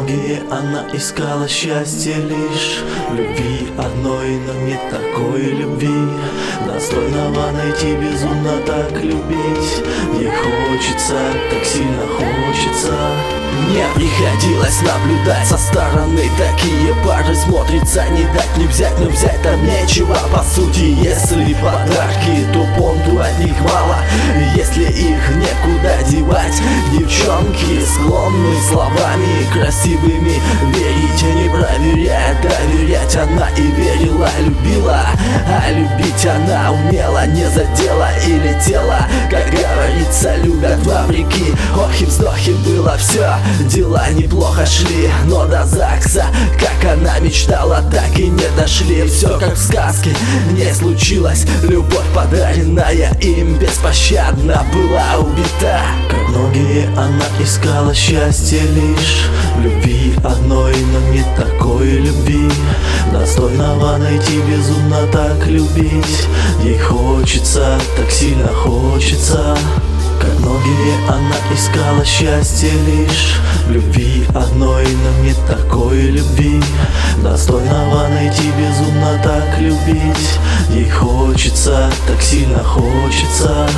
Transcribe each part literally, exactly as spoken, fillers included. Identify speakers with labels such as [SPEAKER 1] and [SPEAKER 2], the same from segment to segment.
[SPEAKER 1] многие она искала счастье лишь в любви одной, но не такой любви, достойного найти, безумно так любить. Ей хочется, так сильно хочется. Мне приходилось наблюдать со стороны, такие пары смотрятся, не дать не взять, но взять там нечего по сути. Если подарки, то понту от них мало, если их некуда девать. Девчонки склонны словами красивыми верить, не проверяя, доверять. Она и верила, любила, а любить она умела, не задела и летела. Как говорится, любят вопреки. Ох и вздохи, было все, дела неплохо шли, но до ЗАГСа, как она мечтала, так и не дошли. Все как в сказке, не случилось. Любовь, подаренная им, беспощадно была убита. Как многие она искала счастье лишь в любви одной, но не такой любви, достойного найти, безумно так любить. Ей хочется, так сильно хочется. Как многие она искала счастье лишь в любви одной, но не такой любви, достойного найти, безумно так любить. Ей хочется, так сильно хочется.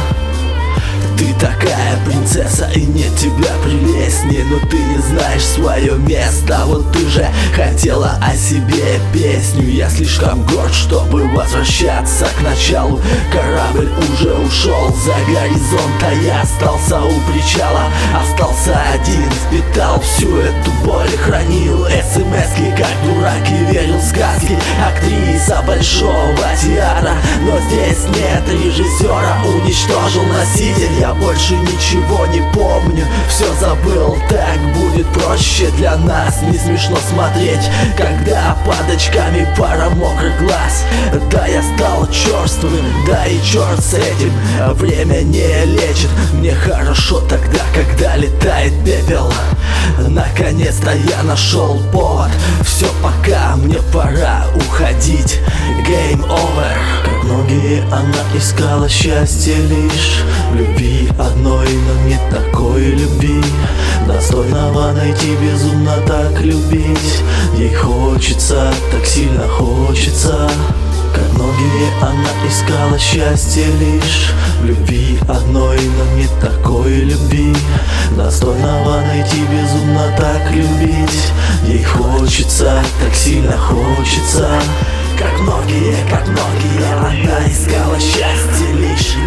[SPEAKER 1] Ты такая принцесса, и нет тебя прелестнее, но ты не знаешь свое место. Вот ты же хотела о себе песню. Я слишком горд, чтобы возвращаться к началу. Корабль уже ушел за горизонт, а я остался у причала. Остался один, впитал всю эту боль, хранил смс-ки, как дурак, и верил в сказки. Актриса большого театра, но здесь нет режиссера. Уничтожил носитель, я больше ничего не помню, все забыл, так будет проще для нас. Не смешно смотреть, когда под очками пара мокрых глаз. Да, я стал черствым, да и черт с этим, время не лечит. Мне хорошо тогда, когда летает пепел. Наконец-то я нашел повод, все, пока, мне пора уходить. Game over. Как многие она искала счастье лишь в любви одной, но не такой любви, достойного найти, безумно так любить. Ей хочется, так сильно хочется. Как многие она искала счастье лишь в любви одной, но не такой любви, достойного найти, безумно так любить. Ей хочется, так сильно хочется. Как многие, как многие она искала счастье лишь